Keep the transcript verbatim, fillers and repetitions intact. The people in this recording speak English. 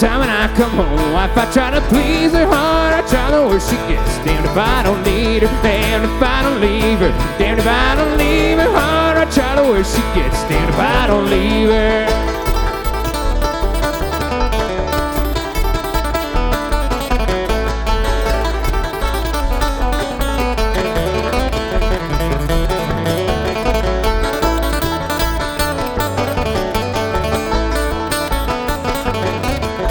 time when I come home, wife, I try to please her heart. I try the worse she gets. Damned if I don't need her, damned if I don't leave her. Damned if I don't leave her heart. I try the worse she gets. Damned if I don't leave her.